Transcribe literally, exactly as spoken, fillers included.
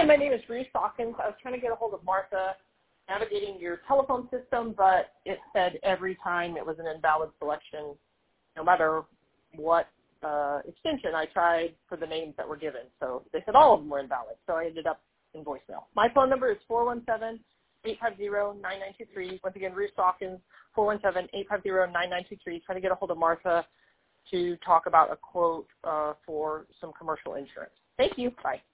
Hi, my name is Bruce Dawkins. I was trying to get a hold of Martha navigating your telephone system, but it said every time it was an invalid selection, no matter what uh, extension I tried for the names that were given. So they said all of them were invalid, so I ended up in voicemail. My phone number is four one seven, eight five zero, nine nine two three. Once again, Bruce Dawkins, four one seven, eight five zero, nine nine two three. Trying to get a hold of Martha to talk about a quote uh, for some commercial insurance. Thank you. Bye.